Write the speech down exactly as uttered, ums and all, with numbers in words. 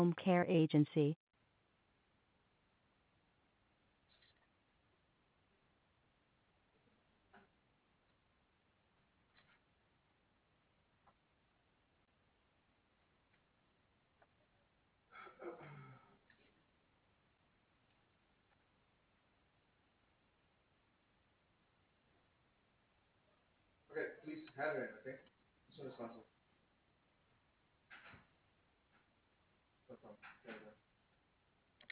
Home Care Agency. Okay, please have it, okay? As soon as possible.